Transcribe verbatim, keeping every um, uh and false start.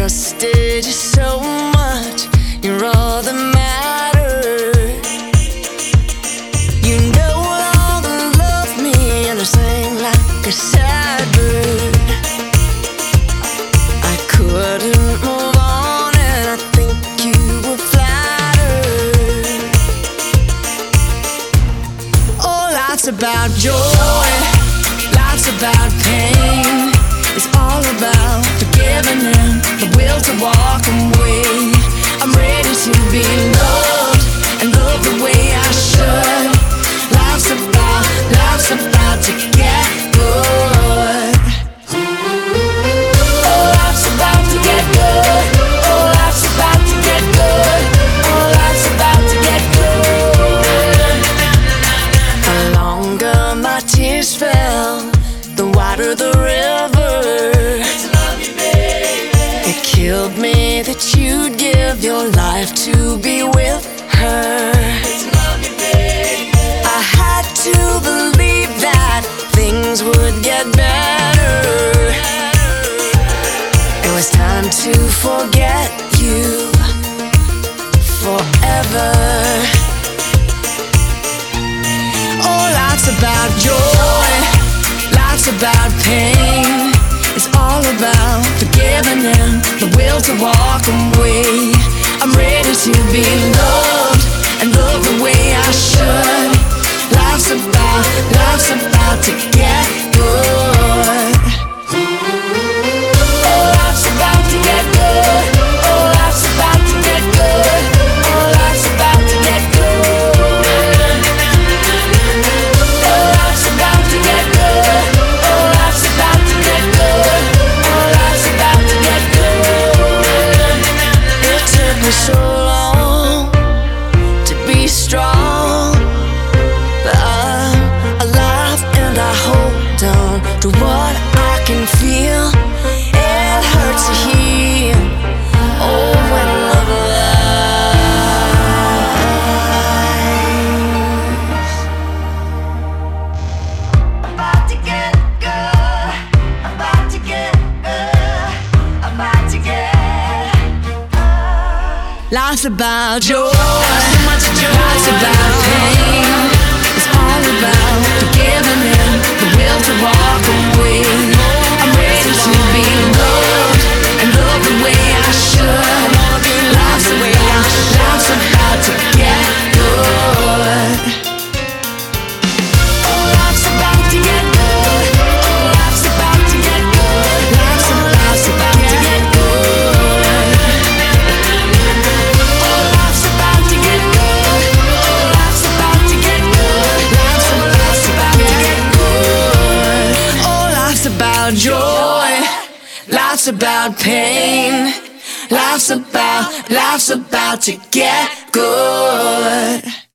trusted you so much. You're all that matters. You know all that love me, and I sing like a sad bird. I couldn't move on, and I think you were flattered. Oh, lots about joy, lots about pain. It's all about forgiving and the will to walk away. I'm ready to be loved and love the way I should. Life's about, life's about to get good. Oh, life's about to get good. Oh, life's about to get good. Oh, life's about to get good. The longer my tears fell, the wider the river. It killed me that you'd give your life to be with her. I had to believe that things would get better. It was time to forget you forever. Oh, lots about joy, lots about pain. It's all about forgiving and the will to walk away. I'm ready to be loved and love the way I should. Life's about, life's about to get good. Oh, life's about to get good. Oh, life's about to get good. Oh, life's about to get good. Oh, life's about to get good. Oh, life's about to get good. So long to be strong, but I'm alive and I hold on to what I can feel. It hurts to hear, oh, when love lies. I'm about to get good. I'm about to get good. I'm about to get. Life's about joy, life's about pain. It's all about forgiving and the will to walk away. I'm ready to be loved and love the way I should. Life's about, life's about to get good. Oh, life's about to get good. Oh, life's about to get good. Life's about, life's about to get good. Joy, life's about pain. Life's about, life's about to get good.